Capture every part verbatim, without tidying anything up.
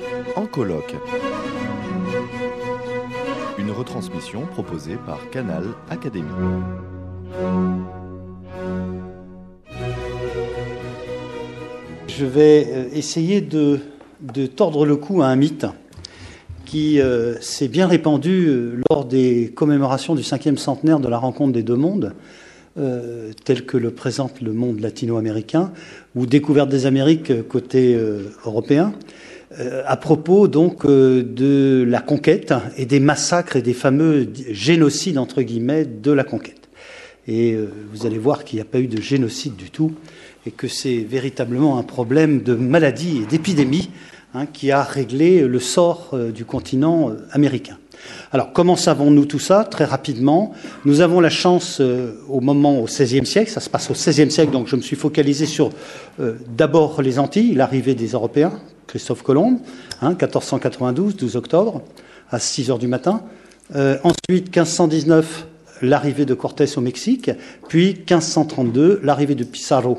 En colloque. Une retransmission proposée par Canal Académie. Je vais essayer de, de tordre le cou à un mythe qui euh, s'est bien répandu euh, lors des commémorations du cinquième centenaire de la rencontre des deux mondes, euh, tel que le présente le monde latino-américain, ou découverte des Amériques côté euh, européen, euh, à propos donc euh, de la conquête et des massacres et des fameux génocides entre guillemets de la conquête. Et euh, vous allez voir qu'il n'y a pas eu de génocide du tout, et que c'est véritablement un problème de maladie et d'épidémie hein, qui a réglé le sort euh, du continent euh, américain. Alors, comment savons-nous tout ça? Très rapidement, nous avons la chance, euh, au moment, au seizième siècle, ça se passe au seizième siècle, donc je me suis focalisé sur euh, d'abord les Antilles, l'arrivée des Européens, Christophe Colomb, hein, quatorze cent quatre-vingt-douze, douze octobre, à six heures du matin. Euh, ensuite, quinze cent dix-neuf, l'arrivée de Cortés au Mexique, puis quinze cent trente-deux, l'arrivée de Pizarro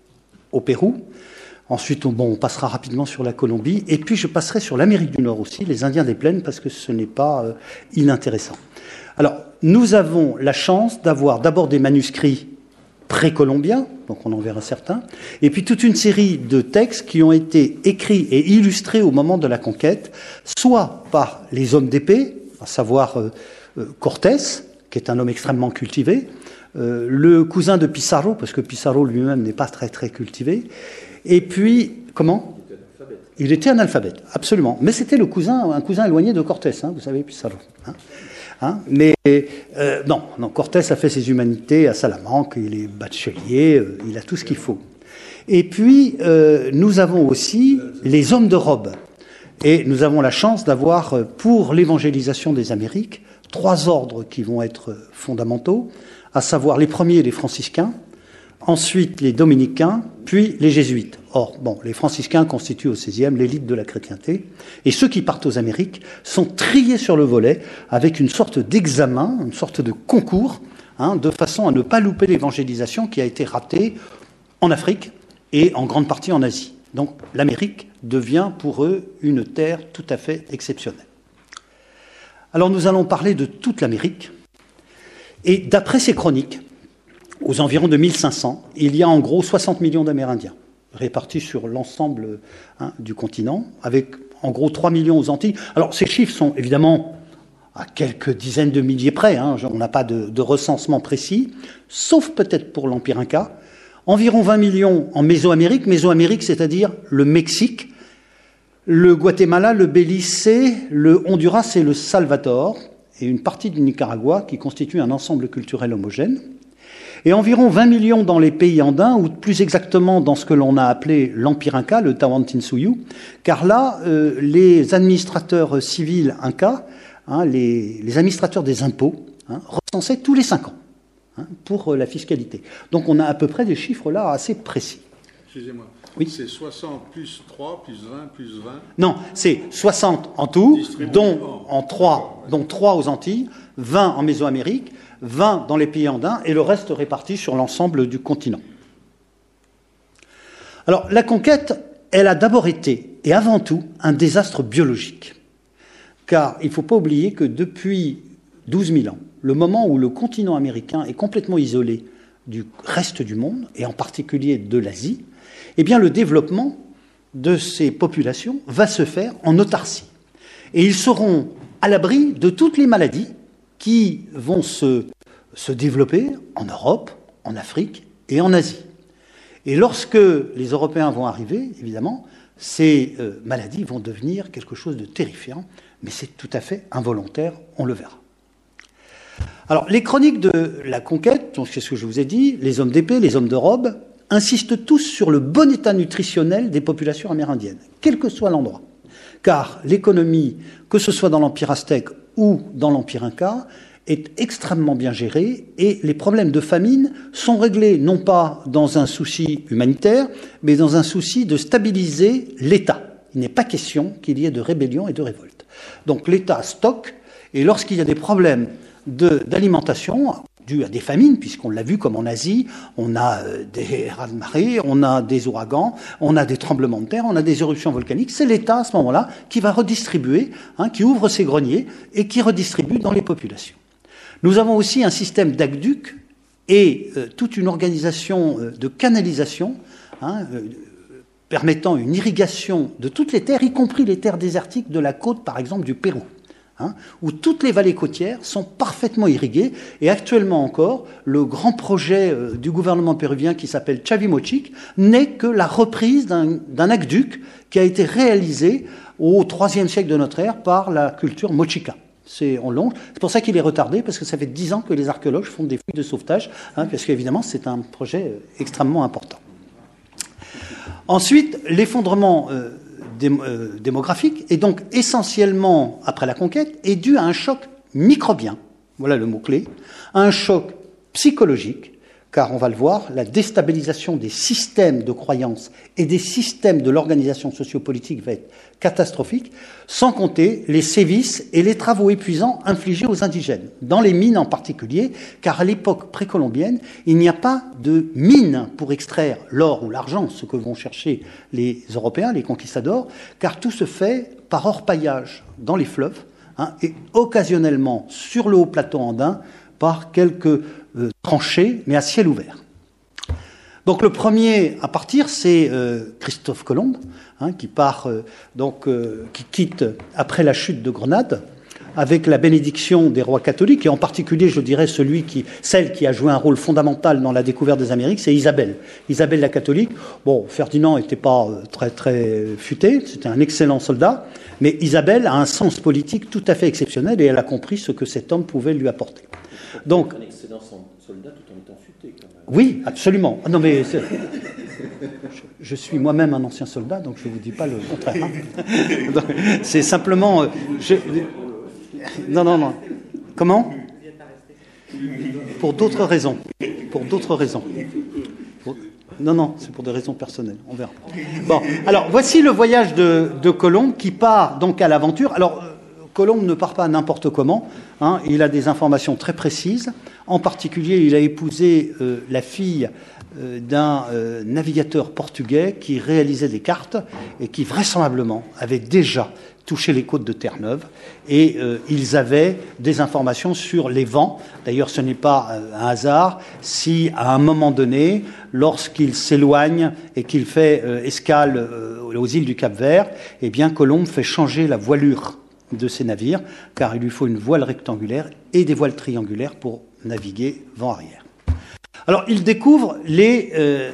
au Pérou. Ensuite, on, bon, on passera rapidement sur la Colombie. Et puis, je passerai sur l'Amérique du Nord aussi, les Indiens des plaines, parce que ce n'est pas euh, inintéressant. Alors, nous avons la chance d'avoir d'abord des manuscrits précolombiens, donc on en verra certains, et puis toute une série de textes qui ont été écrits et illustrés au moment de la conquête, soit par les hommes d'épée, à savoir euh, euh, Cortés, qui est un homme extrêmement cultivé, euh, le cousin de Pizarro, parce que Pizarro lui-même n'est pas très très cultivé, et puis, comment ? Il était analphabète, absolument. Mais c'était le cousin, un cousin éloigné de Cortés, hein, vous savez, Pizarro. Hein, hein, mais euh, non, non, Cortés a fait ses humanités à Salamanque, il est bachelier, euh, il a tout ce qu'il faut. Et puis, euh, nous avons aussi les hommes de robe. Et nous avons la chance d'avoir, pour l'évangélisation des Amériques, trois ordres qui vont être fondamentaux, à savoir les premiers, les franciscains, ensuite les dominicains, puis les jésuites. Or, bon, les franciscains constituent au seizième l'élite de la chrétienté, et ceux qui partent aux Amériques sont triés sur le volet avec une sorte d'examen, une sorte de concours, hein, de façon à ne pas louper l'évangélisation qui a été ratée en Afrique et en grande partie en Asie. Donc l'Amérique devient pour eux une terre tout à fait exceptionnelle. Alors nous allons parler de toute l'Amérique, et d'après ces chroniques, aux environs de mille cinq cents, il y a en gros soixante millions d'Amérindiens, répartis sur l'ensemble hein, du continent, avec en gros trois millions aux Antilles. Alors ces chiffres sont évidemment à quelques dizaines de milliers près, hein, on n'a pas de, de recensement précis, sauf peut-être pour l'Empire Inca. Environ vingt millions en Mésoamérique, Mésoamérique c'est-à-dire le Mexique, le Guatemala, le Belize, le Honduras et le Salvador, et une partie du Nicaragua qui constitue un ensemble culturel homogène. Et environ vingt millions dans les pays andins, ou plus exactement dans ce que l'on a appelé l'Empire Inca, le Tawantinsuyu, car là, euh, les administrateurs civils Incas, hein, les, les administrateurs des impôts, hein, recensaient tous les cinq ans hein, pour euh, la fiscalité. Donc on a à peu près des chiffres là assez précis. Excusez-moi, oui. C'est soixante plus trois, plus vingt, plus vingt Non, c'est soixante en tout, dont, en trois, dont trois aux Antilles, vingt en Mésoamérique, vingt dans les pays andins et le reste réparti sur l'ensemble du continent. Alors, la conquête, elle a d'abord été, et avant tout, un désastre biologique. Car il ne faut pas oublier que depuis douze mille ans, le moment où le continent américain est complètement isolé du reste du monde, et en particulier de l'Asie, eh bien, le développement de ces populations va se faire en autarcie. Et ils seront à l'abri de toutes les maladies qui vont se, se développer en Europe, en Afrique et en Asie. Et lorsque les Européens vont arriver, évidemment, ces euh, maladies vont devenir quelque chose de terrifiant, mais c'est tout à fait involontaire, on le verra. Alors, les chroniques de la conquête, donc c'est ce que je vous ai dit, les hommes d'épée, les hommes de robe, insistent tous sur le bon état nutritionnel des populations amérindiennes, quel que soit l'endroit. Car l'économie, que ce soit dans l'Empire aztèque ou dans l'Empire Inca, est extrêmement bien gérée et les problèmes de famine sont réglés non pas dans un souci humanitaire, mais dans un souci de stabiliser l'État. Il n'est pas question qu'il y ait de rébellion et de révolte. Donc l'État stocke et lorsqu'il y a des problèmes de, d'alimentation, dû à des famines, puisqu'on l'a vu comme en Asie, on a des raz-de-marée, on a des ouragans, on a des tremblements de terre, on a des éruptions volcaniques. C'est l'État, à ce moment-là, qui va redistribuer, hein, qui ouvre ses greniers et qui redistribue dans les populations. Nous avons aussi un système d'aqueduc et euh, toute une organisation euh, de canalisation, hein, euh, permettant une irrigation de toutes les terres, y compris les terres désertiques de la côte, par exemple, du Pérou. Hein, où toutes les vallées côtières sont parfaitement irriguées. Et actuellement encore, le grand projet euh, du gouvernement péruvien qui s'appelle Chavimochic n'est que la reprise d'un, d'un aqueduc qui a été réalisé au troisième siècle de notre ère par la culture mochica. C'est en longe. C'est pour ça qu'il est retardé, parce que ça fait dix ans que les archéologues font des fouilles de sauvetage, hein, parce qu'évidemment, c'est un projet euh, extrêmement important. Ensuite, l'effondrement euh, démographique, et donc essentiellement après la conquête, est dû à un choc microbien, voilà le mot-clé, à un choc psychologique, car on va le voir, la déstabilisation des systèmes de croyances et des systèmes de l'organisation sociopolitique va être catastrophique, sans compter les sévices et les travaux épuisants infligés aux indigènes, dans les mines en particulier, car à l'époque précolombienne, il n'y a pas de mines pour extraire l'or ou l'argent, ce que vont chercher les Européens, les conquistadors, car tout se fait par orpaillage dans les fleuves, hein, et occasionnellement sur le haut plateau andin par quelques euh, tranchées, mais à ciel ouvert. Donc le premier à partir, c'est euh, Christophe Colomb, hein, qui part, euh, donc, euh, qui quitte après la chute de Grenade, avec la bénédiction des rois catholiques, et en particulier, je dirais, celui qui, celle qui a joué un rôle fondamental dans la découverte des Amériques, c'est Isabelle. Isabelle la catholique. Bon, Ferdinand n'était pas très, très futé, c'était un excellent soldat, mais Isabelle a un sens politique tout à fait exceptionnel, et elle a compris ce que cet homme pouvait lui apporter. Donc, un excellent soldat tout en étant futé, quand même. Oui, absolument. Non, mais je, je suis moi-même un ancien soldat, donc je ne vous dis pas le contraire. Hein. C'est simplement... Euh, je, non, non, non. Comment ? Pour d'autres raisons. Pour d'autres raisons. Pour, non, non, c'est pour des raisons personnelles. On verra. Bon, alors, voici le voyage de, de Colomb qui part donc à l'aventure. Alors... Colomb ne part pas n'importe comment, hein, il a des informations très précises. En particulier, il a épousé euh, la fille euh, d'un euh, navigateur portugais qui réalisait des cartes et qui vraisemblablement avait déjà touché les côtes de Terre-Neuve. Et euh, ils avaient des informations sur les vents. D'ailleurs, ce n'est pas euh, un hasard si, à un moment donné, lorsqu'il s'éloigne et qu'il fait euh, escale euh, aux îles du Cap-Vert, eh bien, Colomb fait changer la voilure de ces navires, car il lui faut une voile rectangulaire et des voiles triangulaires pour naviguer vent-arrière. Alors, il découvre les, euh,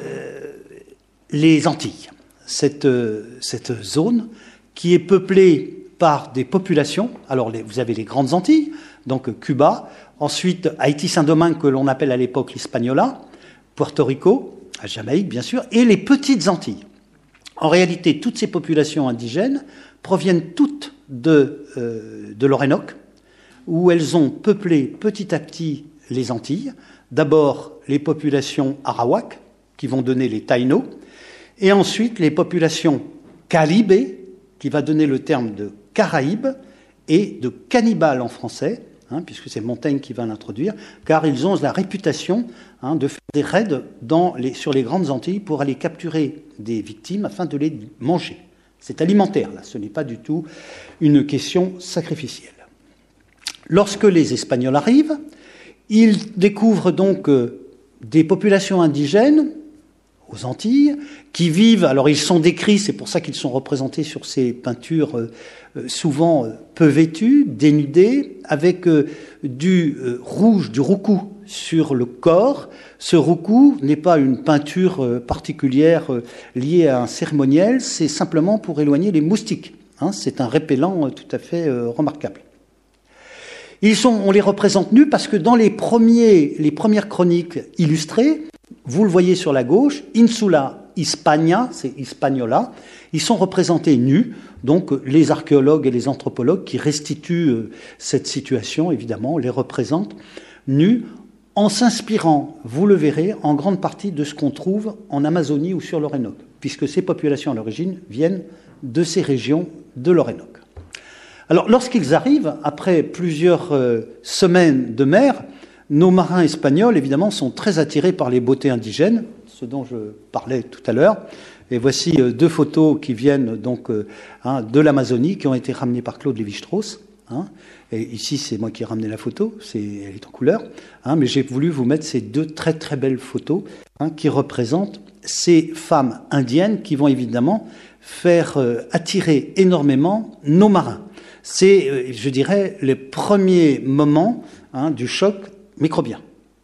les Antilles, cette, euh, cette zone qui est peuplée par des populations. Alors, les, vous avez les grandes Antilles, donc Cuba, ensuite Haïti-Saint-Domingue, que l'on appelle à l'époque l'Hispaniola, Puerto Rico, à Jamaïque, bien sûr, et les petites Antilles. En réalité, toutes ces populations indigènes proviennent toutes de, euh, de l'Orénoque, où elles ont peuplé petit à petit les Antilles. D'abord les populations arawak, qui vont donner les Taïnos, et ensuite les populations calibées, qui va donner le terme de Caraïbes, et de cannibales en français, hein, puisque c'est Montaigne qui va l'introduire, car ils ont la réputation hein, de faire des raids dans les, sur les grandes Antilles pour aller capturer des victimes afin de les manger. C'est alimentaire, là, ce n'est pas du tout une question sacrificielle. Lorsque les Espagnols arrivent, ils découvrent donc euh, des populations indigènes aux Antilles qui vivent, alors ils sont décrits, c'est pour ça qu'ils sont représentés sur ces peintures euh, souvent euh, peu vêtues, dénudées, avec euh, du euh, rouge, du roucou sur le corps. Ce roucou n'est pas une peinture euh, particulière euh, liée à un cérémoniel, c'est simplement pour éloigner les moustiques. Hein, c'est un répellent euh, tout à fait euh, remarquable. Ils sont, on les représente nus parce que dans les, premiers, les premières chroniques illustrées, vous le voyez sur la gauche, Insula Hispania, c'est Hispaniola, ils sont représentés nus, donc les archéologues et les anthropologues qui restituent euh, cette situation, évidemment, les représentent nus, en s'inspirant, vous le verrez, en grande partie de ce qu'on trouve en Amazonie ou sur l'Orénoque, puisque ces populations à l'origine viennent de ces régions de l'Orénoque. Alors, lorsqu'ils arrivent, après plusieurs euh, semaines de mer, nos marins espagnols, évidemment, sont très attirés par les beautés indigènes, ce dont je parlais tout à l'heure. Et voici deux photos qui viennent donc hein, de l'Amazonie, qui ont été ramenées par Claude Lévi-Strauss. Hein. Et ici, c'est moi qui ai ramené la photo, c'est, elle est en couleur. Hein, mais j'ai voulu vous mettre ces deux très très belles photos hein, qui représentent ces femmes indiennes qui vont évidemment faire euh, attirer énormément nos marins. C'est, euh, je dirais, les premiers moments hein, du choc microbien.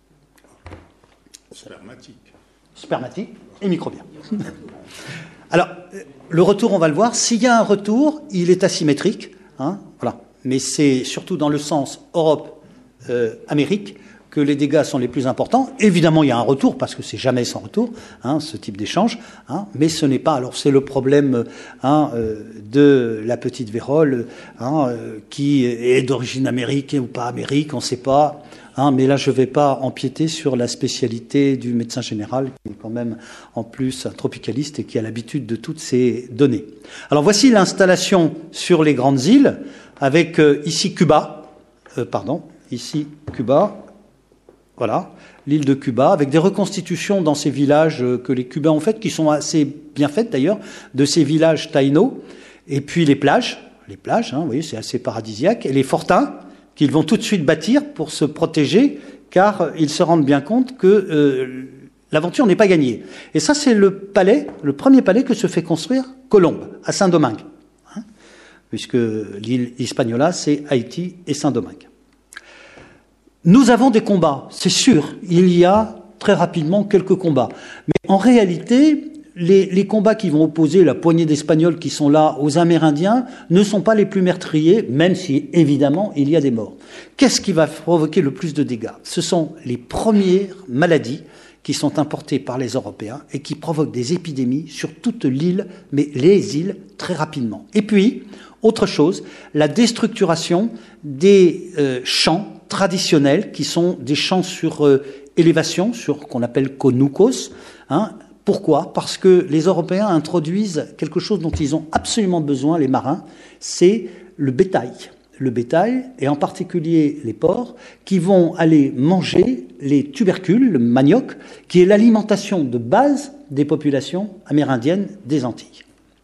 Spermatique. Spermatique et microbien. Alors, le retour, on va le voir. S'il y a un retour, il est asymétrique. Hein, voilà. Mais c'est surtout dans le sens Europe-Amérique euh, que les dégâts sont les plus importants. Évidemment, il y a un retour, parce que c'est jamais sans retour, hein, ce type d'échange. Hein, mais ce n'est pas... Alors, c'est le problème hein, euh, de la petite vérole, hein, euh, qui est d'origine américaine ou pas Amérique, on ne sait pas. Hein, mais là, je ne vais pas empiéter sur la spécialité du médecin général, qui est quand même en plus un tropicaliste et qui a l'habitude de toutes ces données. Alors, voici l'installation sur les grandes îles, avec euh, ici Cuba, euh, pardon, ici Cuba, voilà, l'île de Cuba, avec des reconstitutions dans ces villages euh, que les Cubains ont faites, qui sont assez bien faites d'ailleurs, de ces villages taïnos, et puis les plages, les plages, hein, vous voyez, c'est assez paradisiaque, et les fortins, qu'ils vont tout de suite bâtir pour se protéger, car ils se rendent bien compte que euh, l'aventure n'est pas gagnée. Et ça, c'est le palais, le premier palais que se fait construire Colomb, à Saint-Domingue, hein, puisque l'île Hispaniola, c'est Haïti et Saint-Domingue. Nous avons des combats, c'est sûr, il y a très rapidement quelques combats. Mais en réalité, les, les combats qui vont opposer la poignée d'Espagnols qui sont là aux Amérindiens ne sont pas les plus meurtriers, même si, évidemment, il y a des morts. Qu'est-ce qui va provoquer le plus de dégâts? Ce sont les premières maladies qui sont importées par les Européens et qui provoquent des épidémies sur toute l'île, mais les îles, très rapidement. Et puis, autre chose, la déstructuration des euh, champs traditionnels, qui sont des champs sur euh, élévation, sur qu'on appelle conucos, hein. Pourquoi? Parce que les Européens introduisent quelque chose dont ils ont absolument besoin, les marins, c'est le bétail. Le bétail, et en particulier les porcs, qui vont aller manger les tubercules, le manioc, qui est l'alimentation de base des populations amérindiennes des Antilles.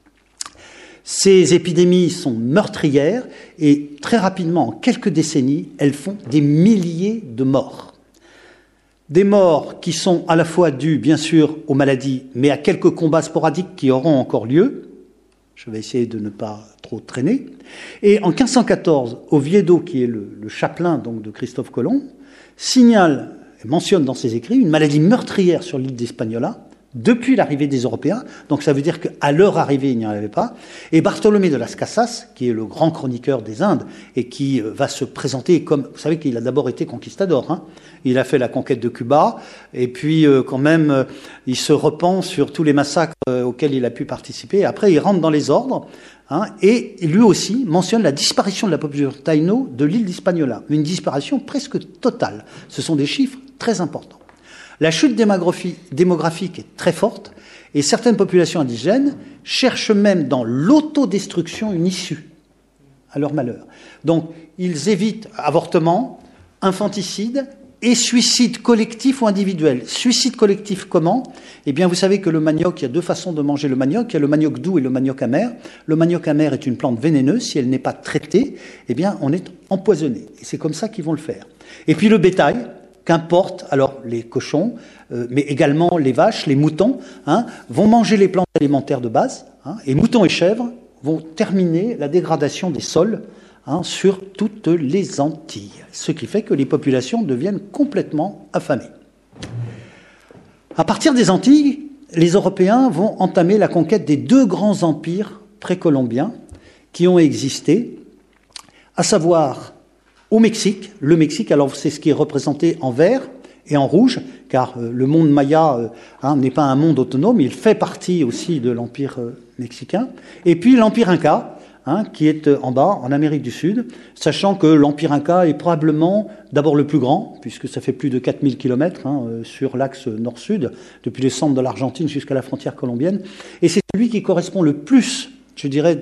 Ces épidémies sont meurtrières et très rapidement, en quelques décennies, elles font des milliers de morts. Des morts qui sont à la fois dues, bien sûr, aux maladies, mais à quelques combats sporadiques qui auront encore lieu. Je vais essayer de ne pas trop traîner. Et en quinze cent quatorze, Oviedo, qui est le, le chapelain donc, de Christophe Colomb, signale et mentionne dans ses écrits une maladie meurtrière sur l'île d'Hispaniola, depuis l'arrivée des Européens, donc ça veut dire qu'à leur arrivée, il n'y en avait pas. Et Bartolomé de Las Casas, qui est le grand chroniqueur des Indes, et qui va se présenter comme... Vous savez qu'il a d'abord été conquistador, hein. Il a fait la conquête de Cuba, et puis euh, quand même, euh, il se repent sur tous les massacres euh, auxquels il a pu participer. Après, il rentre dans les ordres, hein, et lui aussi mentionne la disparition de la population taïno de l'île d'Hispaniola. Une disparition presque totale. Ce sont des chiffres très importants. La chute démographique est très forte et certaines populations indigènes cherchent même dans l'autodestruction une issue à leur malheur. Donc, ils évitent avortement, infanticide et suicide collectif ou individuel. Suicide collectif comment? Eh bien, vous savez que le manioc, il y a deux façons de manger le manioc. Il y a le manioc doux et le manioc amer. Le manioc amer est une plante vénéneuse. Si elle n'est pas traitée, eh bien, on est empoisonné. Et c'est comme ça qu'ils vont le faire. Et puis le bétail, qu'importe, alors les cochons, euh, mais également les vaches, les moutons, hein, vont manger les plantes alimentaires de base, hein, et moutons et chèvres vont terminer la dégradation des sols hein, sur toutes les Antilles, ce qui fait que les populations deviennent complètement affamées. À partir des Antilles, les Européens vont entamer la conquête des deux grands empires précolombiens qui ont existé, à savoir au Mexique, le Mexique, alors c'est ce qui est représenté en vert et en rouge, car euh, le monde maya euh, hein, n'est pas un monde autonome, il fait partie aussi de l'empire euh, mexicain. Et puis l'empire Inca, hein, qui est euh, en bas, en Amérique du Sud, sachant que l'empire Inca est probablement d'abord le plus grand, puisque ça fait plus de quatre mille kilomètres hein, euh, sur l'axe nord-sud, depuis les centres de l'Argentine jusqu'à la frontière colombienne, et c'est celui qui correspond le plus, je dirais,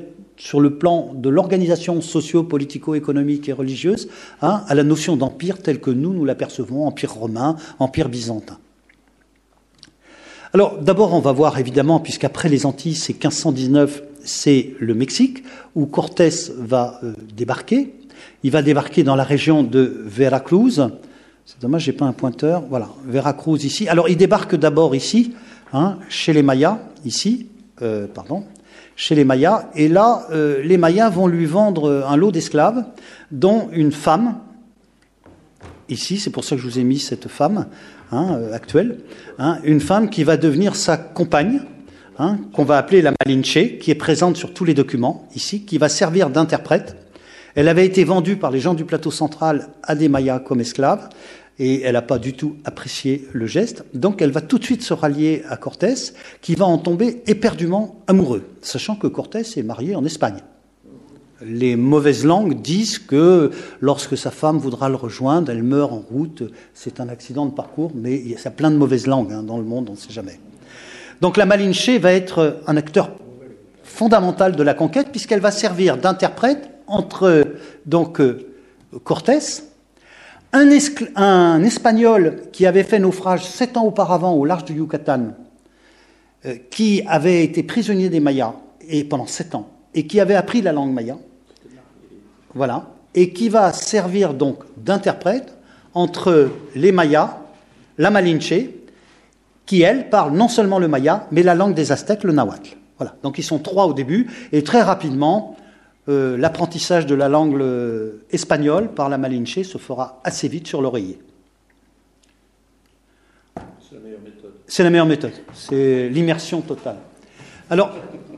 sur le plan de l'organisation socio-politico-économique et religieuse, hein, à la notion d'empire telle que nous, nous l'apercevons, empire romain, empire byzantin. Alors, d'abord, on va voir, évidemment, puisqu'après les Antilles, c'est quinze cent dix-neuf, c'est le Mexique, où Cortés va euh, débarquer. Il va débarquer dans la région de Veracruz. C'est dommage, j'ai pas un pointeur. Voilà, Veracruz ici. Alors, il débarque d'abord ici, hein, chez les Mayas, ici, euh, pardon, chez les Mayas. Et là, euh, les Mayas vont lui vendre un lot d'esclaves, dont une femme, ici, c'est pour ça que je vous ai mis cette femme, hein, euh, actuelle, hein, une femme qui va devenir sa compagne, hein, qu'on va appeler la Malinche, qui est présente sur tous les documents, ici, qui va servir d'interprète. Elle avait été vendue par les gens du plateau central à des Mayas comme esclave, et elle n'a pas du tout apprécié le geste. Donc elle va tout de suite se rallier à Cortés, qui va en tomber éperdument amoureux, sachant que Cortés est marié en Espagne. Les mauvaises langues disent que lorsque sa femme voudra le rejoindre, elle meurt en route, c'est un accident de parcours, mais il y a plein de mauvaises langues hein, dans le monde, on ne sait jamais. Donc la Malinche va être un acteur fondamental de la conquête, puisqu'elle va servir d'interprète entre donc euh, Cortés, un, un Espagnol qui avait fait naufrage sept ans auparavant au large du Yucatan, euh, qui avait été prisonnier des Mayas et pendant sept ans, et qui avait appris la langue maya, voilà, et qui va servir donc d'interprète entre les Mayas, la Malinche, qui elle parle non seulement le maya, mais la langue des Aztèques, le nahuatl. Voilà, donc ils sont trois au début, et très rapidement, Euh, l'apprentissage de la langue euh, espagnole par la Malinche se fera assez vite sur l'oreiller. C'est la meilleure méthode. C'est la meilleure méthode, c'est l'immersion totale. Alors,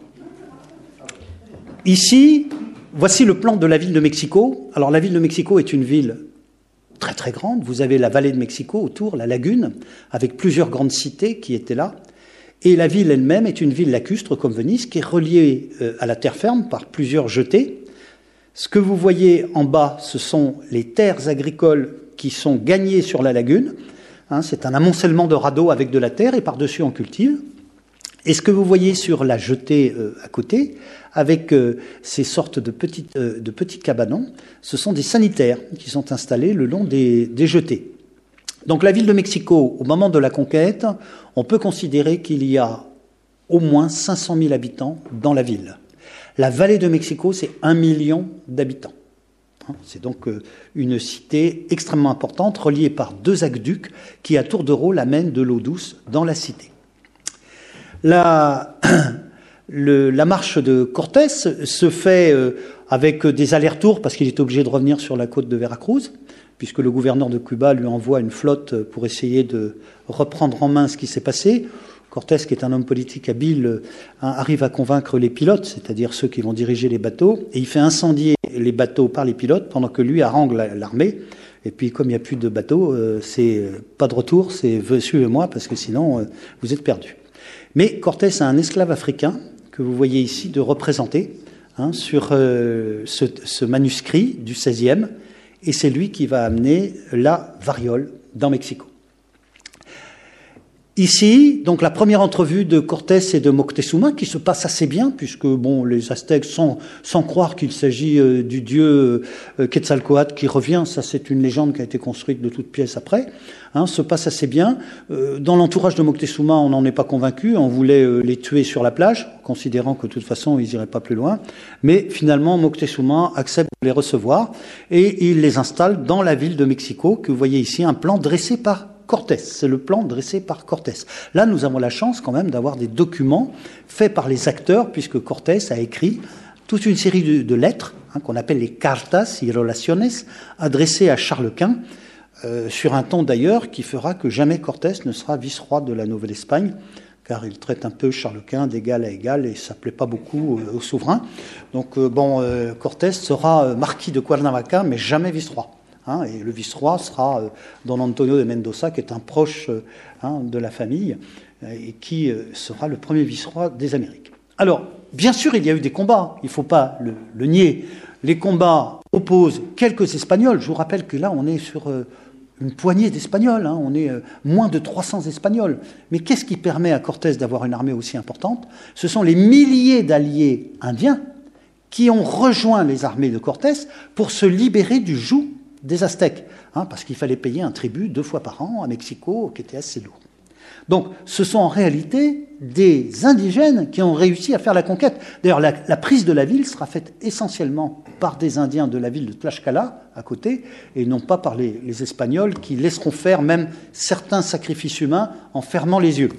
ici, voici le plan de la ville de Mexico. Alors la ville de Mexico est une ville très très grande. Vous avez la vallée de Mexico autour, la lagune, avec plusieurs grandes cités qui étaient là. Et la ville elle-même est une ville lacustre comme Venise, qui est reliée euh, à la terre ferme par plusieurs jetées. Ce que vous voyez en bas, ce sont les terres agricoles qui sont gagnées sur la lagune. Hein, c'est un amoncellement de radeaux avec de la terre et par-dessus on cultive. Et ce que vous voyez sur la jetée euh, à côté, avec euh, ces sortes de, petites, euh, de petits cabanons, ce sont des sanitaires qui sont installés le long des, des jetées. Donc la ville de Mexico, au moment de la conquête, on peut considérer qu'il y a au moins cinq cent mille habitants dans la ville. La vallée de Mexico, c'est un million d'habitants. C'est donc une cité extrêmement importante, reliée par deux aqueducs qui, à tour de rôle, amènent de l'eau douce dans la cité. La, le, la marche de Cortés se fait avec des allers-retours, parce qu'il est obligé de revenir sur la côte de Veracruz, puisque le gouverneur de Cuba lui envoie une flotte pour essayer de reprendre en main ce qui s'est passé. Cortés, qui est un homme politique habile, arrive à convaincre les pilotes, c'est-à-dire ceux qui vont diriger les bateaux, et il fait incendier les bateaux par les pilotes pendant que lui harangue l'armée. Et puis, comme il n'y a plus de bateaux, c'est pas de retour, c'est « suivez-moi » parce que sinon, vous êtes perdus. Mais Cortés a un esclave africain, que vous voyez ici, de représenter, hein, sur euh, ce, ce manuscrit du seizième, et c'est lui qui va amener la variole dans Mexico. Ici, donc la première entrevue de Cortés et de Moctezuma, qui se passe assez bien, puisque bon, les Aztèques, sans, sans croire qu'il s'agit euh, du dieu euh, Quetzalcoatl qui revient, ça c'est une légende qui a été construite de toutes pièces après, hein, se passe assez bien. Euh, dans l'entourage de Moctezuma, on n'en est pas convaincu, on voulait euh, les tuer sur la plage, considérant que de toute façon ils n'iraient pas plus loin, mais finalement Moctezuma accepte de les recevoir et il les installe dans la ville de Mexico, que vous voyez ici, un plan dressé par Cortés, c'est le plan dressé par Cortés. Là, nous avons la chance quand même d'avoir des documents faits par les acteurs, puisque Cortés a écrit toute une série de, de lettres, hein, qu'on appelle les cartas y relaciones, adressées à Charles Quint, euh, sur un ton d'ailleurs qui fera que jamais Cortés ne sera vice-roi de la Nouvelle-Espagne, car il traite un peu Charles Quint d'égal à égal, et ça ne plaît pas beaucoup euh, au souverain. Donc, euh, bon, euh, Cortés sera euh, marquis de Cuernavaca, mais jamais vice-roi. Hein, et le vice-roi sera euh, Don Antonio de Mendoza, qui est un proche euh, hein, de la famille, euh, et qui euh, sera le premier vice-roi des Amériques. Alors, bien sûr, il y a eu des combats, il ne faut pas le, le nier. Les combats opposent quelques Espagnols. Je vous rappelle que là, on est sur euh, une poignée d'Espagnols, hein, on est euh, moins de trois cents Espagnols. Mais qu'est-ce qui permet à Cortés d'avoir une armée aussi importante ? Ce sont les milliers d'alliés indiens qui ont rejoint les armées de Cortés pour se libérer du joug des Aztèques, hein, parce qu'il fallait payer un tribut deux fois par an à Mexico, qui était assez lourd. Donc, ce sont en réalité des indigènes qui ont réussi à faire la conquête. D'ailleurs, la, la prise de la ville sera faite essentiellement par des Indiens de la ville de Tlaxcala, à côté, et non pas par les, les Espagnols, qui laisseront faire même certains sacrifices humains en fermant les yeux.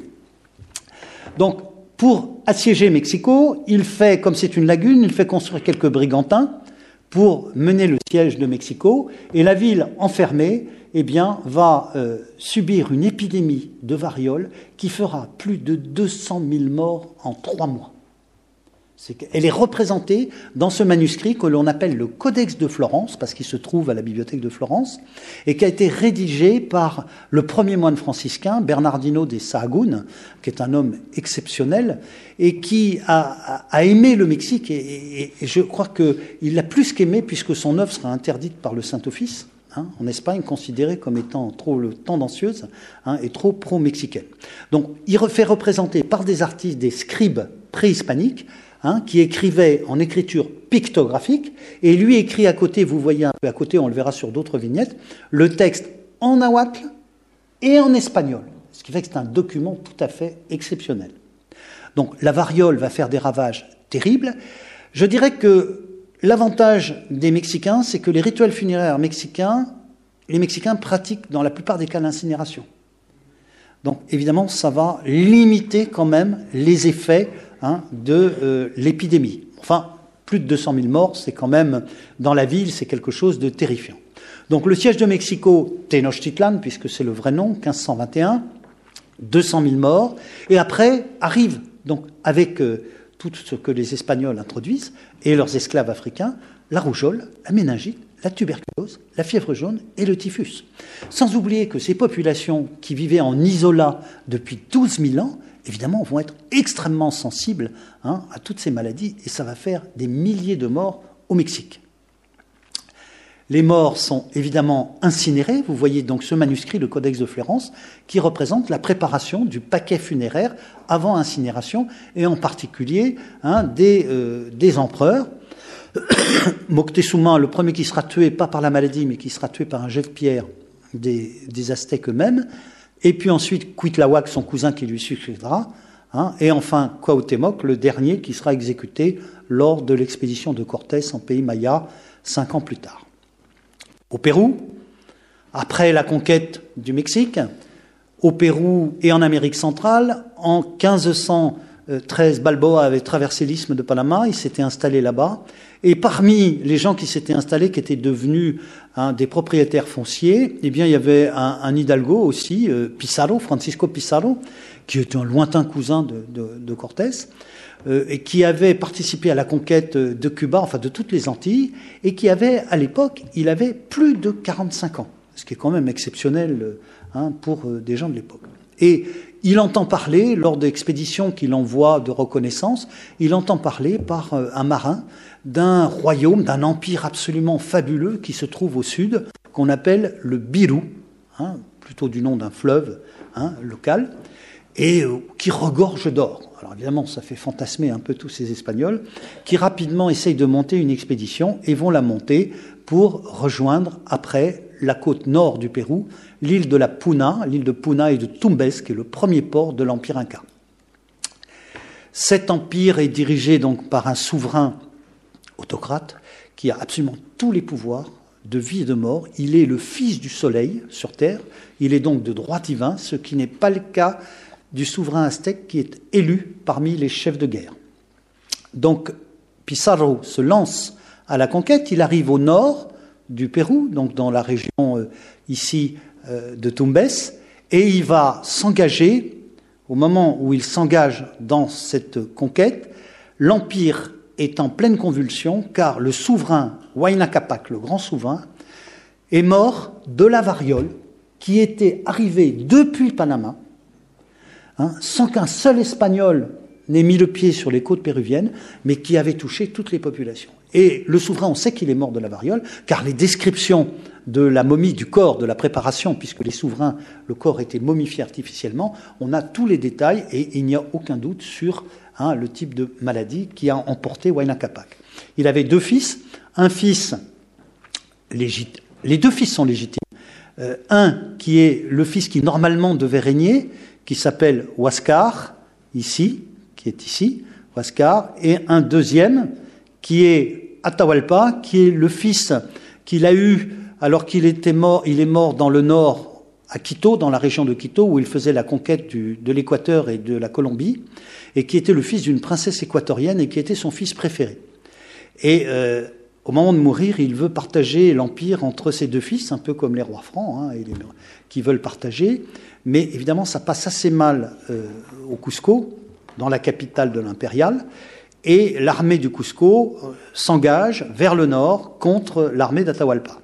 Donc, pour assiéger Mexico, il fait, comme c'est une lagune, il fait construire quelques brigantins pour mener le siège de Mexico, et la ville enfermée, eh bien, va euh, subir une épidémie de variole qui fera plus de deux cent mille morts en trois mois. C'est Elle est représentée dans ce manuscrit que l'on appelle le Codex de Florence, parce qu'il se trouve à la bibliothèque de Florence, et qui a été rédigé par le premier moine franciscain, Bernardino de Sahagún, qui est un homme exceptionnel, et qui a, a, a aimé le Mexique, et, et, et je crois qu'il l'a plus qu'aimé, puisque son œuvre sera interdite par le Saint-Office, hein, en Espagne, considérée comme étant trop tendancieuse, hein, et trop pro-mexicaine. Donc, il fait représenter par des artistes, des scribes préhispaniques, Hein, qui écrivait en écriture pictographique, et lui écrit à côté, vous voyez un peu à côté, on le verra sur d'autres vignettes, le texte en nahuatl et en espagnol, ce qui fait que c'est un document tout à fait exceptionnel. Donc la variole va faire des ravages terribles. Je dirais que l'avantage des Mexicains, c'est que les rituels funéraires mexicains, les Mexicains pratiquent dans la plupart des cas l'incinération. Donc évidemment, ça va limiter quand même les effets hein, de euh, l'épidémie. Enfin, plus de deux cent mille morts, c'est quand même, dans la ville, c'est quelque chose de terrifiant. Donc le siège de Mexico, Tenochtitlan, puisque c'est le vrai nom, quinze cent vingt et un, deux cent mille morts, et après arrive, donc avec euh, tout ce que les Espagnols introduisent, et leurs esclaves africains, la rougeole, la méningite, la tuberculose, la fièvre jaune et le typhus. Sans oublier que ces populations qui vivaient en isolat depuis douze mille ans, évidemment, vont être extrêmement sensibles hein, à toutes ces maladies, et ça va faire des milliers de morts au Mexique. Les morts sont évidemment incinérés. Vous voyez donc ce manuscrit, le Codex de Florence, qui représente la préparation du paquet funéraire avant incinération, et en particulier hein, des, euh, des empereurs. Moctezuma, le premier qui sera tué, pas par la maladie, mais qui sera tué par un jet de pierre des, des Aztèques eux-mêmes. Et puis ensuite, Cuitlahuac, son cousin qui lui succédera. Hein, et enfin, Cuauhtémoc, le dernier qui sera exécuté lors de l'expédition de Cortés en pays maya, cinq ans plus tard. Au Pérou, après la conquête du Mexique, au Pérou et en Amérique centrale, en quinze cent treize, Balboa avait traversé l'isthme de Panama, il s'était installé là-bas. Et parmi les gens qui s'étaient installés, qui étaient devenus hein, des propriétaires fonciers, eh bien, il y avait un, un hidalgo aussi, euh, Pizarro, Francisco Pizarro, qui était un lointain cousin de, de, de Cortés, euh, et qui avait participé à la conquête de Cuba, enfin de toutes les Antilles, et qui avait, à l'époque, il avait plus de quarante-cinq ans, ce qui est quand même exceptionnel hein, pour euh, des gens de l'époque. Et il entend parler, lors d'expéditions qu'il envoie de reconnaissance, il entend parler par euh, un marin d'un royaume, d'un empire absolument fabuleux qui se trouve au sud, qu'on appelle le Birú, hein, plutôt du nom d'un fleuve hein, local, et euh, qui regorge d'or. Alors évidemment, ça fait fantasmer un peu tous ces Espagnols, qui rapidement essayent de monter une expédition et vont la monter pour rejoindre après la côte nord du Pérou, l'île de la Puna, l'île de Puna et de Tumbes, qui est le premier port de l'Empire Inca. Cet empire est dirigé donc par un souverain autocrate qui a absolument tous les pouvoirs de vie et de mort. Il est le fils du soleil sur terre, il est donc de droit divin, ce qui n'est pas le cas du souverain aztèque qui est élu parmi les chefs de guerre. Donc Pizarro se lance à la conquête, il arrive au nord du Pérou, donc dans la région euh, ici euh, de Tumbes, et il va s'engager, au moment où il s'engage dans cette conquête, l'Empire est en pleine convulsion, car le souverain Huayna Capac, le grand souverain, est mort de la variole qui était arrivée depuis Panama, hein, sans qu'un seul Espagnol n'ait mis le pied sur les côtes péruviennes, mais qui avait touché toutes les populations. Et le souverain, on sait qu'il est mort de la variole, car les descriptions de la momie, du corps, de la préparation, puisque les souverains, le corps était momifié artificiellement, on a tous les détails et il n'y a aucun doute sur hein, le type de maladie qui a emporté Huayna Capac. Il avait deux fils, un fils légitime, les deux fils sont légitimes. Euh, un qui est le fils qui normalement devait régner, qui s'appelle Huáscar, ici, qui est ici, Huáscar, et un deuxième qui est Atahualpa, qui est le fils qu'il a eu alors qu'il était mort, il est mort dans le nord, à Quito, dans la région de Quito, où il faisait la conquête du, de l'Équateur et de la Colombie, et qui était le fils d'une princesse équatorienne et qui était son fils préféré. Et euh, au moment de mourir, il veut partager l'empire entre ses deux fils, un peu comme les rois francs, hein, et les, qui veulent partager. Mais évidemment, ça passe assez mal euh, au Cusco, dans la capitale de l'impérial, et l'armée du Cusco euh, s'engage vers le nord contre l'armée d'Atahualpa.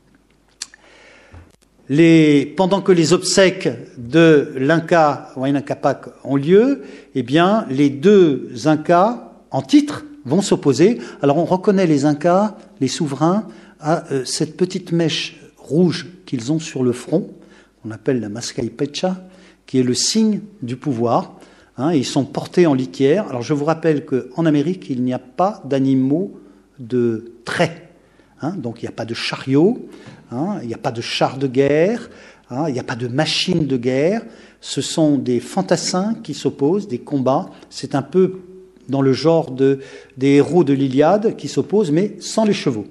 Les, pendant que les obsèques de l'Inca Huayna Capac ont lieu, eh bien, les deux Incas, en titre, vont s'opposer. Alors, on reconnaît les Incas, les souverains, à euh, cette petite mèche rouge qu'ils ont sur le front, qu'on appelle la Mascaypecha, qui est le signe du pouvoir. Hein, ils sont portés en litière. Alors, je vous rappelle qu'en Amérique, il n'y a pas d'animaux de trait. Hein, donc, il n'y a pas de chariot. Hein, il n'y a pas de chars de guerre, hein, il n'y a pas de machines de guerre. Ce sont des fantassins qui s'opposent, des combats. C'est un peu dans le genre de, des héros de l'Iliade qui s'opposent, mais sans les chevaux.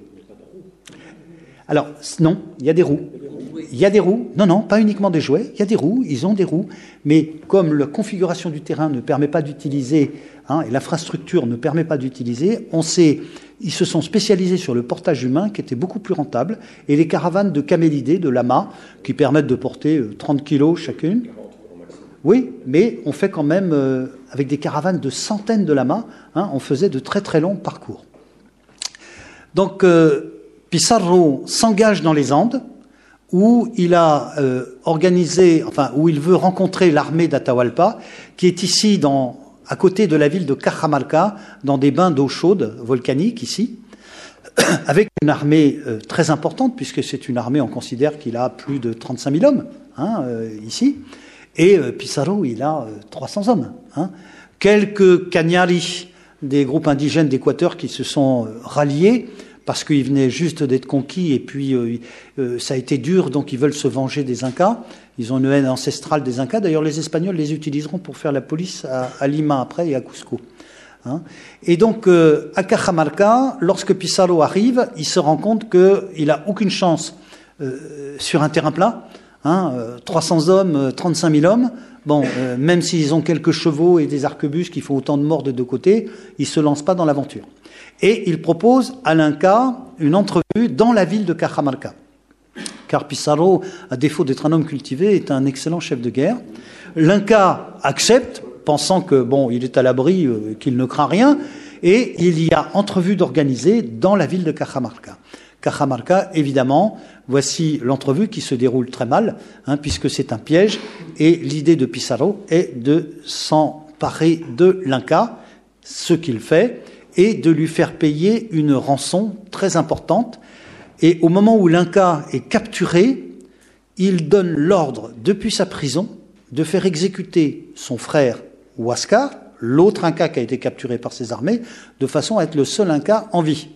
Alors, non, il y a des roues. Il y a des roues. Non, non, pas uniquement des jouets. Il y a des roues, ils ont des roues. Mais comme la configuration du terrain ne permet pas d'utiliser, hein, et l'infrastructure ne permet pas d'utiliser, on sait, ils se sont spécialisés sur le portage humain qui était beaucoup plus rentable, et les caravanes de camélidés, de lamas, qui permettent de porter trente kilos chacune. Oui, mais on fait quand même, euh, avec des caravanes de centaines de lamas, hein, on faisait de très très longs parcours. Donc, euh, Pizarro s'engage dans les Andes, où il a euh, organisé, enfin, où il veut rencontrer l'armée d'Atahualpa, qui est ici, dans, à côté de la ville de Cajamarca, dans des bains d'eau chaude volcanique, ici, avec une armée euh, très importante, puisque c'est une armée, on considère qu'il a plus de trente-cinq mille hommes, hein, euh, ici, et euh, Pizarro, il a euh, trois cents hommes. Hein. Quelques Cañari, des groupes indigènes d'Équateur qui se sont euh, ralliés, parce qu'ils venaient juste d'être conquis, et puis euh, euh, ça a été dur, donc ils veulent se venger des Incas. Ils ont une haine ancestrale des Incas. D'ailleurs, les Espagnols les utiliseront pour faire la police à, à Lima après et à Cusco. Hein. Et donc, euh, à Cajamarca, lorsque Pizarro arrive, il se rend compte qu'il n'a aucune chance euh, sur un terrain plat. Hein, euh, trois cents hommes, trente-cinq mille hommes. Bon, euh, même s'ils ont quelques chevaux et des arquebuses qui font autant de morts de deux côtés, ils ne se lancent pas dans l'aventure. Et il propose à l'Inca une entrevue dans la ville de Cajamarca. Car Pizarro, à défaut d'être un homme cultivé, est un excellent chef de guerre. L'Inca accepte, pensant que bon, il est à l'abri, euh, qu'il ne craint rien, et il y a entrevue d'organiser dans la ville de Cajamarca. Cajamarca, évidemment, voici l'entrevue qui se déroule très mal, hein, puisque c'est un piège, et l'idée de Pizarro est de s'emparer de l'Inca, ce qu'il fait, et de lui faire payer une rançon très importante. Et au moment où l'Inca est capturé, il donne l'ordre, depuis sa prison, de faire exécuter son frère Huáscar, l'autre Inca qui a été capturé par ses armées, de façon à être le seul Inca en vie.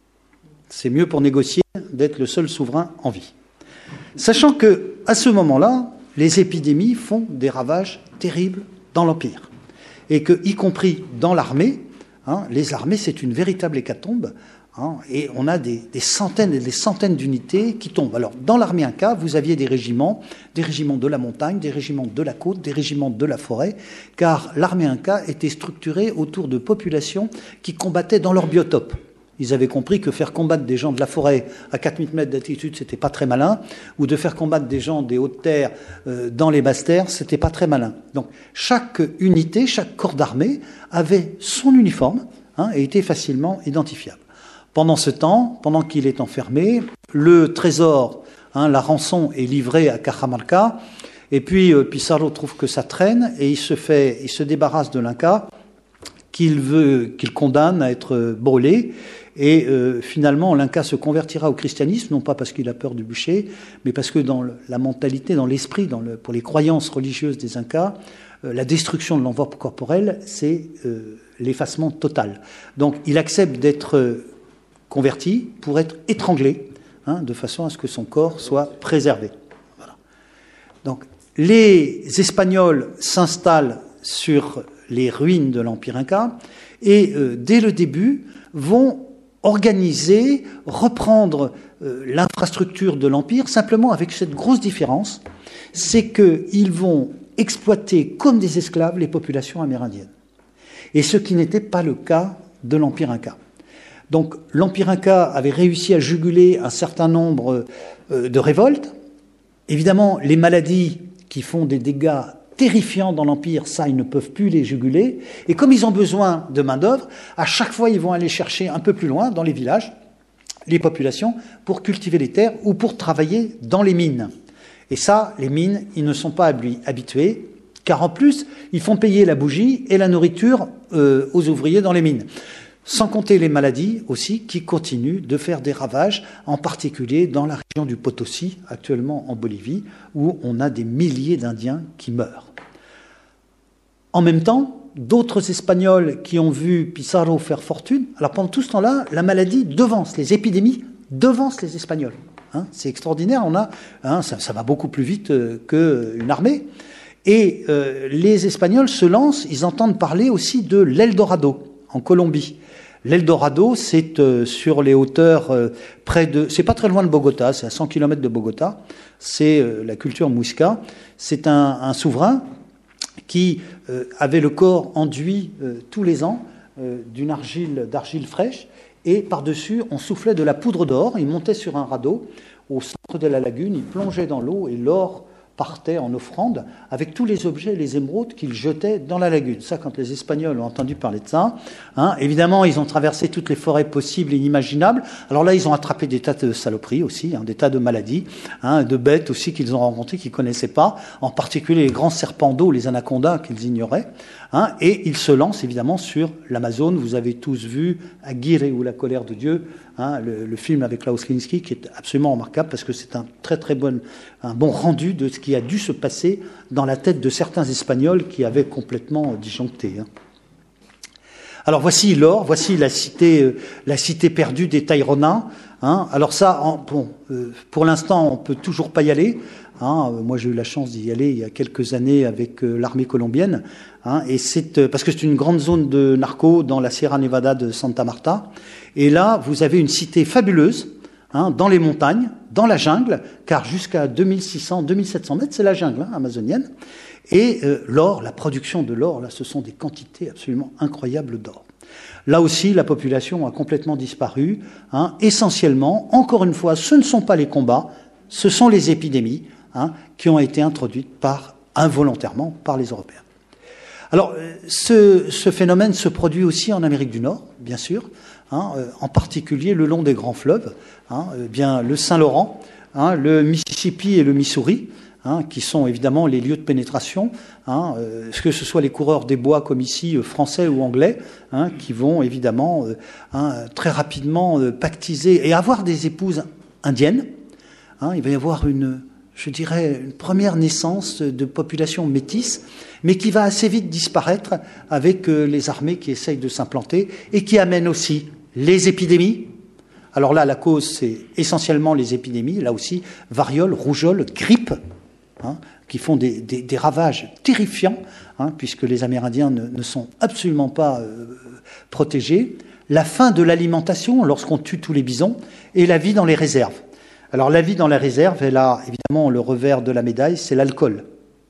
C'est mieux pour négocier d'être le seul souverain en vie. Sachant que, à ce moment-là, les épidémies font des ravages terribles dans l'Empire. Et que, y compris dans l'armée, hein, les armées, c'est une véritable hécatombe. Hein, et on a des, des centaines et des centaines d'unités qui tombent. Alors, dans l'armée Inca, vous aviez des régiments, des régiments de la montagne, des régiments de la côte, des régiments de la forêt, car l'armée Inca était structurée autour de populations qui combattaient dans leur biotope. Ils avaient compris que faire combattre des gens de la forêt à quatre mille mètres d'altitude, c'était pas très malin, ou de faire combattre des gens des hautes terres euh, dans les basses terres, c'était pas très malin. Donc, chaque unité, chaque corps d'armée avait son uniforme, hein, et était facilement identifiable. Pendant ce temps, pendant qu'il est enfermé, le trésor, hein, la rançon est livrée à Cajamarca, et puis euh, Pizarro trouve que ça traîne, et il se fait, il se débarrasse de l'Inca, qu'il veut, qu'il condamne à être brûlé, et euh, finalement l'Inca se convertira au christianisme, non pas parce qu'il a peur du bûcher, mais parce que dans le, la mentalité, dans l'esprit, dans le, pour les croyances religieuses des Incas, euh, la destruction de l'enveloppe corporelle, c'est euh, l'effacement total. Donc il accepte d'être converti pour être étranglé, hein, de façon à ce que son corps soit préservé. Voilà. Donc les Espagnols s'installent sur les ruines de l'Empire Inca et euh, dès le début vont organiser, reprendre euh, l'infrastructure de l'Empire, simplement avec cette grosse différence, c'est qu'ils vont exploiter comme des esclaves les populations amérindiennes. Et ce qui n'était pas le cas de l'Empire Inca. Donc l'Empire Inca avait réussi à juguler un certain nombre euh, de révoltes. Évidemment, les maladies qui font des dégâts terrifiants dans l'Empire, ça, ils ne peuvent plus les juguler. Et comme ils ont besoin de main-d'œuvre, à chaque fois, ils vont aller chercher un peu plus loin, dans les villages, les populations, pour cultiver les terres ou pour travailler dans les mines. Et ça, les mines, ils ne sont pas habitués, car en plus, ils font payer la bougie et la nourriture euh, aux ouvriers dans les mines. Sans compter les maladies aussi qui continuent de faire des ravages, en particulier dans la région du Potosí, actuellement en Bolivie, où on a des milliers d'Indiens qui meurent. En même temps, d'autres Espagnols qui ont vu Pizarro faire fortune, alors pendant tout ce temps-là, la maladie devance, les épidémies devancent les Espagnols. Hein, c'est extraordinaire, on a, hein, ça, ça va beaucoup plus vite euh, qu'une armée. Et euh, les Espagnols se lancent, ils entendent parler aussi de l'Eldorado, en Colombie. L'Eldorado, c'est euh, sur les hauteurs euh, près de... C'est pas très loin de Bogota, c'est à cent kilomètres de Bogota. C'est euh, la culture Muisca. C'est un, un souverain qui euh, avait le corps enduit euh, tous les ans euh, d'une argile, d'argile fraîche. Et par-dessus, on soufflait de la poudre d'or. Il montait sur un radeau au centre de la lagune, il plongeait dans l'eau et l'or partait en offrande avec tous les objets, les émeraudes qu'il jetait dans la lagune. Ça, quand les Espagnols ont entendu parler de ça, hein, évidemment, ils ont traversé toutes les forêts possibles et inimaginables. Alors là, ils ont attrapé des tas de saloperies aussi, hein, des tas de maladies, hein, de bêtes aussi qu'ils ont rencontrées, qu'ils ne connaissaient pas, en particulier les grands serpents d'eau, les anacondas qu'ils ignoraient. Hein, et ils se lancent évidemment sur l'Amazone. Vous avez tous vu Aguirre ou La colère de Dieu, hein, le, le film avec Klaus Kinski, qui est absolument remarquable parce que c'est un très très bon, un bon rendu de ce qui a dû se passer dans la tête de certains Espagnols qui avaient complètement disjoncté. Hein. Alors voici l'or, voici la cité, euh, la cité perdue des Tairona. Hein. Alors ça, en, bon, euh, pour l'instant, on peut toujours pas y aller. Hein, moi, j'ai eu la chance d'y aller il y a quelques années avec euh, l'armée colombienne, hein, et c'est euh, parce que c'est une grande zone de narco dans la Sierra Nevada de Santa Marta. Et là, vous avez une cité fabuleuse, hein, dans les montagnes, dans la jungle, car jusqu'à deux mille six cents, deux mille sept cents mètres, c'est la jungle hein, amazonienne. Et euh, l'or, la production de l'or, là, ce sont des quantités absolument incroyables d'or. Là aussi, la population a complètement disparu. Hein, essentiellement, encore une fois, ce ne sont pas les combats, ce sont les épidémies. Hein, qui ont été introduites par, involontairement par les Européens. Alors, ce, ce phénomène se produit aussi en Amérique du Nord, bien sûr, hein, euh, en particulier le long des grands fleuves, hein, euh, bien le Saint-Laurent, hein, le Mississippi et le Missouri, hein, qui sont évidemment les lieux de pénétration, hein, euh, que ce soit les coureurs des bois comme ici, euh, français ou anglais, hein, qui vont évidemment euh, hein, très rapidement euh, pactiser et avoir des épouses indiennes. Hein, il va y avoir une... je dirais, une première naissance de population métisse, mais qui va assez vite disparaître avec les armées qui essayent de s'implanter et qui amènent aussi les épidémies. Alors là, la cause, c'est essentiellement les épidémies, là aussi, variole, rougeole, grippe, hein, qui font des, des, des ravages terrifiants, hein, puisque les Amérindiens ne, ne sont absolument pas euh, protégés. La fin de l'alimentation, lorsqu'on tue tous les bisons, et la vie dans les réserves. Alors la vie dans la réserve, elle a évidemment le revers de la médaille, c'est l'alcool.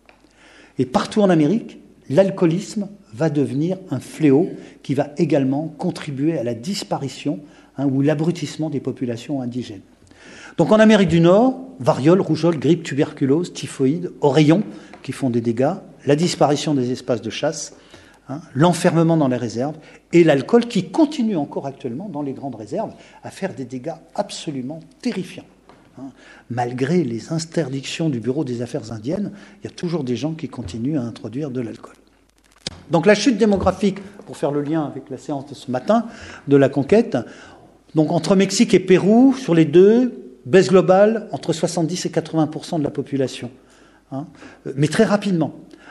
Et partout en Amérique, l'alcoolisme va devenir un fléau qui va également contribuer à la disparition hein, ou l'abrutissement des populations indigènes. Donc en Amérique du Nord, variole, rougeole, grippe, tuberculose, typhoïde, oreillons qui font des dégâts, la disparition des espaces de chasse, hein, l'enfermement dans les réserves et l'alcool qui continue encore actuellement dans les grandes réserves à faire des dégâts absolument terrifiants. Malgré les interdictions du Bureau des Affaires indiennes, il y a toujours des gens qui continuent à introduire de l'alcool. Donc la chute démographique, pour faire le lien avec la séance de ce matin de la conquête, donc entre Mexique et Pérou, sur les deux, baisse globale entre soixante-dix et quatre-vingts pour cent de la population, hein, mais très rapidement.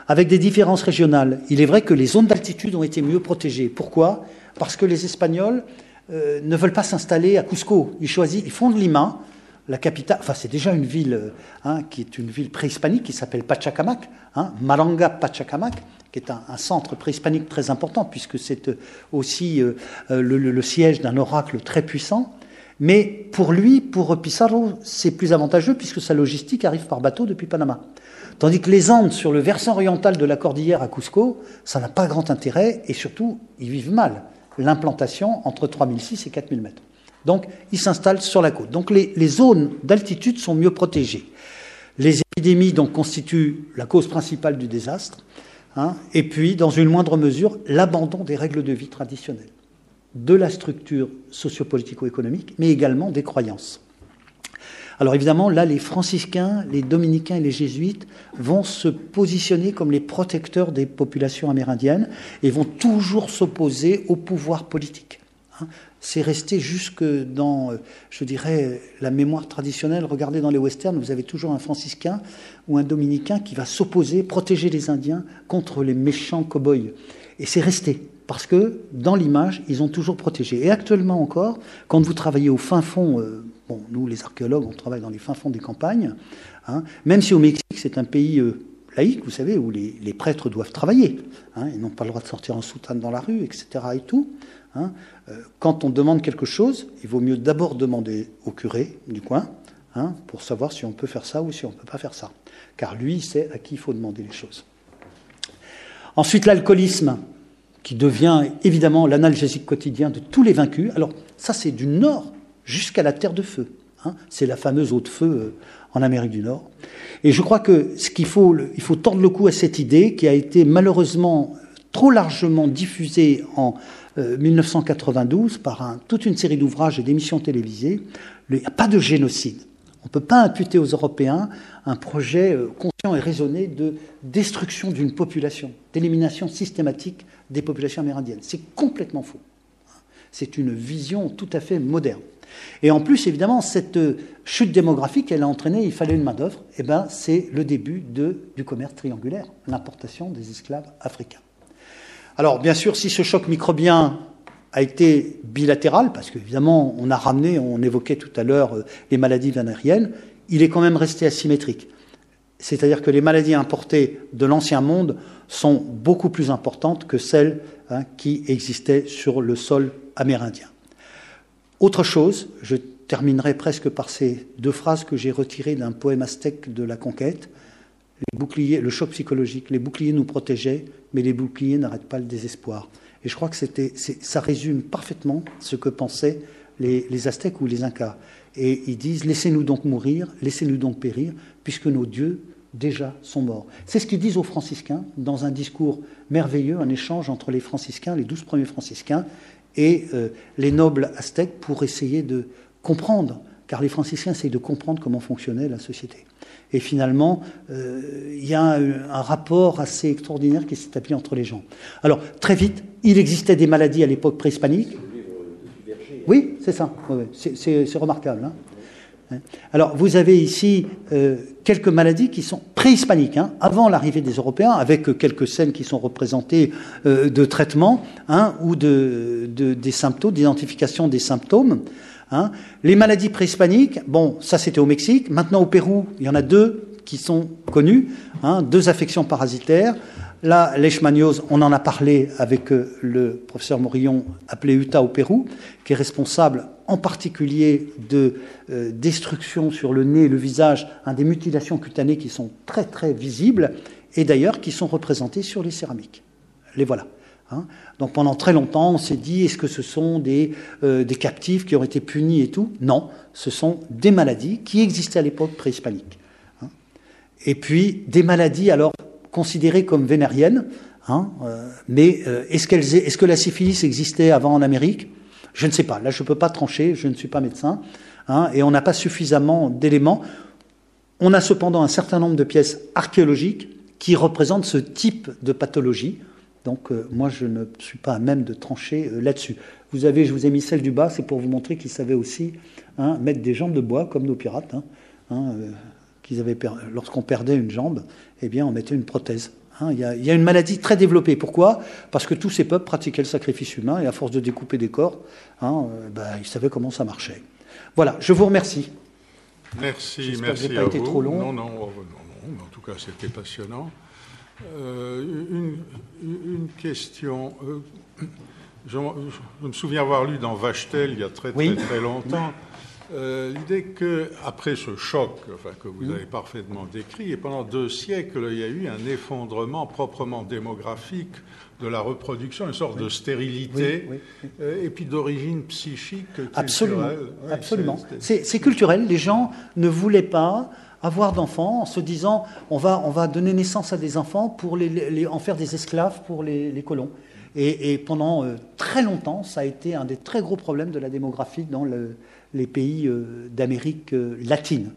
avec des différences régionales. Il est vrai que les zones d'altitude ont été mieux protégées. Pourquoi ? Parce que les Espagnols euh, ne veulent pas s'installer à Cusco. Ils choisissent, ils fondent Lima, la capitale. Enfin, c'est déjà une ville hein, qui est une ville préhispanique qui s'appelle Pachacamac, hein, Malanga Pachacamac, qui est un, un centre préhispanique très important puisque c'est aussi euh, le, le, le siège d'un oracle très puissant. Mais pour lui, pour Pizarro, c'est plus avantageux puisque sa logistique arrive par bateau depuis Panama. Tandis que les Andes, sur le versant oriental de la cordillère à Cusco, ça n'a pas grand intérêt et surtout, ils vivent mal l'implantation entre trois mille six et quatre mille mètres. Donc, ils s'installent sur la côte. Donc, les, les zones d'altitude sont mieux protégées. Les épidémies donc, constituent la cause principale du désastre. Hein, et puis, dans une moindre mesure, l'abandon des règles de vie traditionnelles, de la structure socio-politico-économique, mais également des croyances. Alors évidemment, là, les franciscains, les dominicains et les jésuites vont se positionner comme les protecteurs des populations amérindiennes et vont toujours s'opposer au pouvoir politique. Hein. C'est resté jusque dans, je dirais, la mémoire traditionnelle. Regardez dans les westerns, vous avez toujours un franciscain ou un dominicain qui va s'opposer, protéger les Indiens contre les méchants cow-boys. Et c'est resté. Parce que, dans l'image, ils ont toujours protégé. Et actuellement encore, quand vous travaillez au fin fond, euh, bon, nous, les archéologues, on travaille dans les fins fonds des campagnes, hein, même si au Mexique, c'est un pays euh, laïque, vous savez, où les, les prêtres doivent travailler. Hein, ils n'ont pas le droit de sortir en soutane dans la rue, et cetera et tout. Hein, euh, quand on demande quelque chose, il vaut mieux d'abord demander au curé du coin, hein, pour savoir si on peut faire ça ou si on ne peut pas faire ça. Car lui, il sait à qui il faut demander les choses. Ensuite, l'alcoolisme, qui devient évidemment l'analgésique quotidien de tous les vaincus. Alors ça, c'est du nord jusqu'à la terre de feu. Hein. C'est la fameuse eau de feu euh, en Amérique du Nord. Et je crois que ce qu'il faut, il faut tordre le cou à cette idée qui a été malheureusement trop largement diffusée en euh, mille neuf cent quatre-vingt-douze par un, toute une série d'ouvrages et d'émissions télévisées. Il n'y a pas de génocide. On ne peut pas imputer aux Européens un projet conscient et raisonné de destruction d'une population, d'élimination systématique des populations amérindiennes. C'est complètement faux. C'est une vision tout à fait moderne. Et en plus, évidemment, cette chute démographique, elle a entraîné, il fallait une main-d'œuvre, et ben, c'est le début de, du commerce triangulaire, l'importation des esclaves africains. Alors, bien sûr, si ce choc microbien a été bilatéral, parce qu'évidemment, on a ramené, on évoquait tout à l'heure les maladies vénériennes, il est quand même resté asymétrique. C'est-à-dire que les maladies importées de l'Ancien Monde sont beaucoup plus importantes que celles hein, qui existaient sur le sol amérindien. Autre chose, je terminerai presque par ces deux phrases que j'ai retirées d'un poème aztèque de la conquête. Les boucliers, le choc psychologique, les boucliers nous protégeaient, mais les boucliers n'arrêtent pas le désespoir. Et je crois que c'était, c'est, ça résume parfaitement ce que pensaient les, les Aztèques ou les Incas. Et ils disent « Laissez-nous donc mourir, laissez-nous donc périr, puisque nos dieux déjà sont morts. » C'est ce qu'ils disent aux franciscains dans un discours merveilleux, un échange entre les franciscains, les douze premiers franciscains, et euh, les nobles aztèques pour essayer de comprendre, car les franciscains essayent de comprendre comment fonctionnait la société. Et finalement, euh, il y a un, un rapport assez extraordinaire qui s'établit entre les gens. Alors, très vite, il existait des maladies à l'époque préhispanique. Oui, c'est ça. Oui, c'est, c'est, c'est remarquable. Hein. Alors, vous avez ici euh, quelques maladies qui sont préhispaniques, hein, avant l'arrivée des Européens, avec quelques scènes qui sont représentées euh, de traitement hein, ou de, de, des symptômes, d'identification des symptômes. Hein. Les maladies préhispaniques, bon, ça c'était au Mexique. Maintenant au Pérou, il y en a deux qui sont connues, hein, deux affections parasitaires. La leishmaniose, on en a parlé avec euh, le professeur Morillon, appelé U T A au Pérou, qui est responsable en particulier de euh, destruction sur le nez et le visage, hein, des mutilations cutanées qui sont très très visibles, et d'ailleurs qui sont représentées sur les céramiques. Les voilà. Hein. Donc pendant très longtemps, on s'est dit, est-ce que ce sont des, euh, des captifs qui ont été punis et tout ? Non, ce sont des maladies qui existaient à l'époque préhispanique. Hein. Et puis des maladies alors considérées comme vénériennes, hein, euh, mais euh, est-ce, qu'elles, est-ce que la syphilis existait avant en Amérique ? Je ne sais pas, là je ne peux pas trancher, je ne suis pas médecin, hein, et on n'a pas suffisamment d'éléments. On a cependant un certain nombre de pièces archéologiques qui représentent ce type de pathologie. Donc euh, moi je ne suis pas à même de trancher euh, là-dessus. Vous avez, je vous ai mis celle du bas, c'est pour vous montrer qu'ils savaient aussi hein, mettre des jambes de bois comme nos pirates. Hein, hein, euh, qu'ils avaient per... Lorsqu'on perdait une jambe, eh bien on mettait une prothèse. Hein, il y a, il y a une maladie très développée. Pourquoi ? Parce que tous ces peuples pratiquaient le sacrifice humain et à force de découper des corps, hein, euh, ben, ils savaient comment ça marchait. Voilà, je vous remercie. Merci, J'espère merci que j'ai pas à été vous. trop long. Non, non, non, non, mais en tout cas, c'était passionnant. Euh, une, une question. Euh, je, je me souviens avoir lu dans Vachtel, il y a très, très, Oui. très longtemps, euh, l'idée qu'après ce choc, enfin, que vous Mm. avez parfaitement décrit, et pendant deux siècles, il y a eu un effondrement proprement démographique de la reproduction, une sorte Oui. de stérilité, Oui, oui, oui. euh, et puis d'origine psychique, culturelle. Absolument, Ouais, absolument. c'est- c'est- C'est, c'est culturel. Les gens ne voulaient pas avoir d'enfants en se disant on va, on va donner naissance à des enfants pour les, les- en faire des esclaves pour les, les colons. Et, et pendant euh, très longtemps, ça a été un des très gros problèmes de la démographie dans le, les pays euh, d'Amérique euh, latine.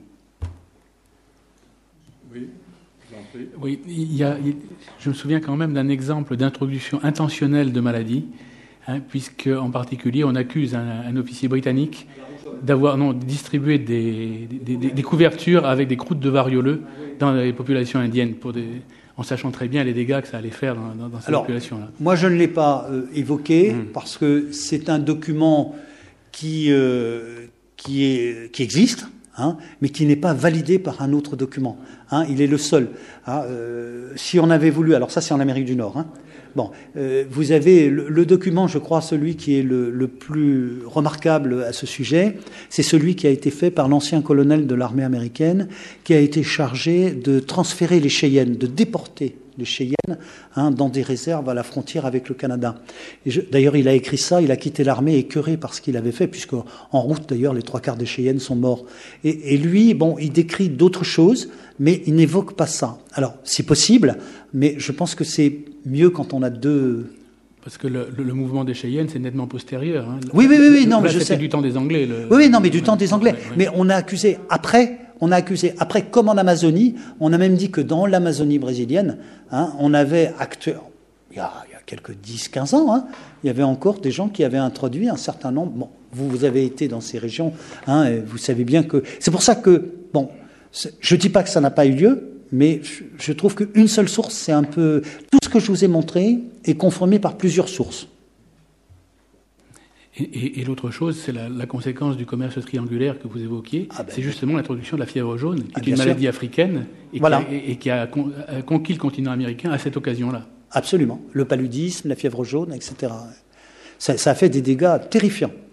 Oui, j'en prie. Oui, il y a, il- je me souviens quand même d'un exemple d'introduction intentionnelle de maladie, hein, puisque en particulier on accuse un, un officier britannique d'avoir non, distribué des, des, des- des couvertures avec des croûtes de varioleux dans les populations indiennes, pour des, en sachant très bien les dégâts que ça allait faire dans, dans, dans ces Alors, populations-là. moi, je ne l'ai pas euh, évoqué Mm. parce que c'est un document qui, euh, qui, est, qui existe, hein, mais qui n'est pas validé par un autre document. Hein, il est le seul. Hein, euh, si on avait voulu, alors ça c'est en Amérique du Nord. Hein, bon, euh, vous avez le, le document, je crois, celui qui est le, le plus remarquable à ce sujet, c'est celui qui a été fait par l'ancien colonel de l'armée américaine, qui a été chargé de transférer les Cheyennes, de déporter les Cheyennes hein, dans des réserves à la frontière avec le Canada. Et je, d'ailleurs, il a écrit ça, il a quitté l'armée écœuré par ce qu'il avait fait, puisque en route, d'ailleurs, les trois quarts des Cheyennes sont morts. Et, et lui, bon, il décrit d'autres choses, mais il n'évoque pas ça. Alors, c'est possible, mais je pense que c'est mieux quand on a deux... Parce que le, le, le mouvement des Cheyennes, c'est nettement postérieur. Hein. Oui, oui, oui, oui, non, Là, mais je c'était sais. du temps des Anglais. Le... Oui, oui, non, mais du temps des Anglais. Ouais, ouais. Mais on a accusé après, on a accusé après, comme en Amazonie, on a même dit que dans l'Amazonie brésilienne, hein, on avait acteur, il y a, il y a quelques dix, quinze ans, hein, il y avait encore des gens qui avaient introduit un certain nombre. Bon, vous, vous avez été dans ces régions, hein, et vous savez bien que c'est pour ça que, bon, je dis pas que ça n'a pas eu lieu, mais je, je trouve qu'une seule source, c'est un peu tout ce que je vous ai montré est confirmé par plusieurs sources. Et, et, et l'autre chose, c'est la, la conséquence du commerce triangulaire que vous évoquiez. Ah ben, c'est justement l'introduction de la fièvre jaune, qui Ah, est bien une sûr. maladie africaine et Voilà. qui a, et, et qui a con- a conquis le continent américain à cette occasion-là. Absolument. Le paludisme, la fièvre jaune, et cetera. Ça, ça a fait des dégâts terrifiants.